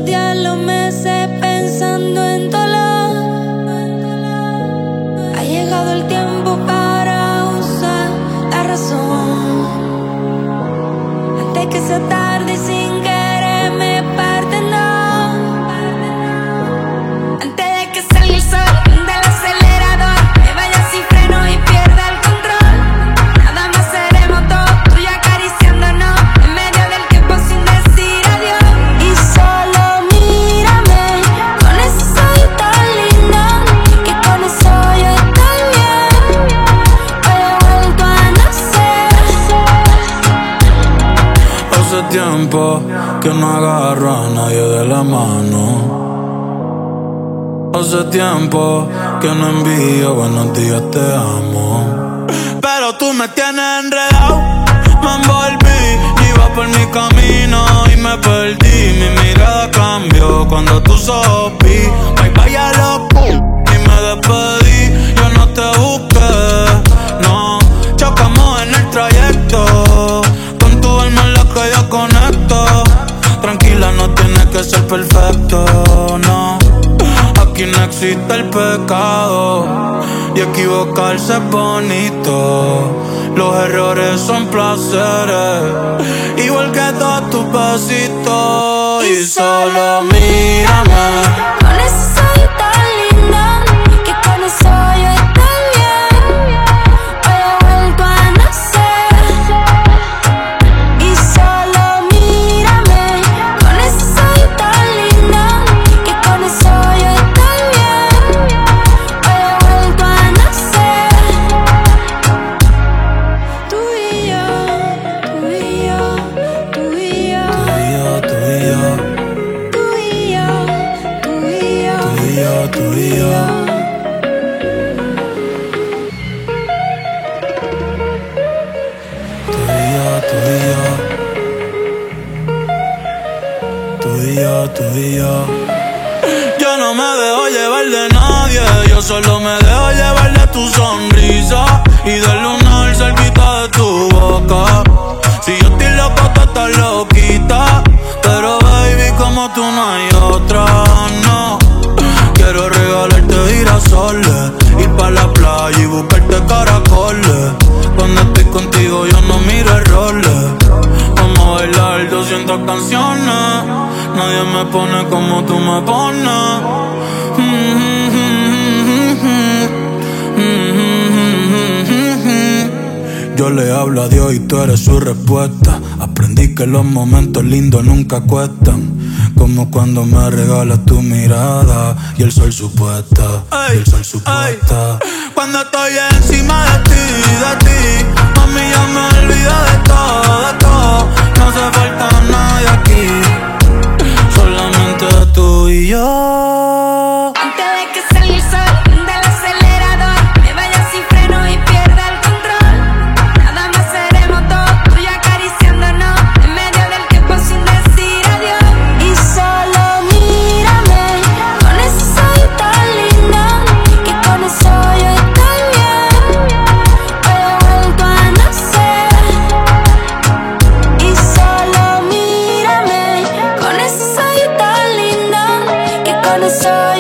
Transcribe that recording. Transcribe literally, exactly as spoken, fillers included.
días, los meses pensando en dolor. Ha llegado el tiempo para usar la razón. Antes que sea tarde y sin querer me parte, no. Antes de que salga el sol del acelerador, me vaya sin freno y pierda el control. Nada más seremos dos, tú y yo acariciándonos en medio del tiempo sin decir adiós. Y solo mírame con ese ojito lindo, que con eso yo estoy bien. Hoy he vuelto a nacer. Hace tiempo que no agarro a nadie de la mano. Hace tiempo que no envío buenos días, te amo. Pero tú me tienes enredado, me envolví, iba por mi camino y me perdí. Mi mirada cambió cuando tú sopí. Bye bye a loco y me despedí. Yo no te busqué, no. Chocamos en el trayecto, con tu alma en la que yo conecto. Tranquila, no tienes que ser perfecto, no. Aquí no existe el pecado y equivocarse es bonito. Los errores son placeres, igual que todos tus besitos. Y solo mírame con ese ojito lindo, que con eso yo estoy bien. Hoy he vuelto a nacer. Y solo mírame con ese ojito lindo, que con eso yo estoy bien. Hoy he vuelto a nacer. Tú y yo, tú y yo, tú y yo, Tú y yo, tú y yo, tú y yo, tú y yo, tú y yo. Tú y yo, tú y yo. Yo no me dejo llevar de nadie, yo solo me dejo llevar de tu sonrisa y del lunar cerquita de tu boca. Si yo estoy loco, tú estás loquita, pero baby, como tú no hay otra, no. Quiero regalarte girasoles, ir pa' la playa y buscarte caracoles. Cuando estoy contigo yo no miro errores. Vamos a bailar doscientas canciones, nadie me pone como tú me pones. Yo le hablo a Dios y tú eres su respuesta. Aprendí que los momentos lindos nunca cuestan, como cuando me regalas tu mirada y el sol supuesta, y el sol supuesta. Cuando estoy encima de ti, de ti, mami, ya me olvido de todo, de todo. No hace falta nadie aquí, solamente tú y yo. antes de que salga el sol del acelerador, me vaya sin freno y pierda el control. Nada más seremos dos, tú y yo acariciándonos en medio del tiempo sin decir adiós. Y solo mírame con ese ojito lindo, que con eso yo estoy bien. Hoy he vuelto a nacer. Y solo mírame con ese ojito lindo, que con eso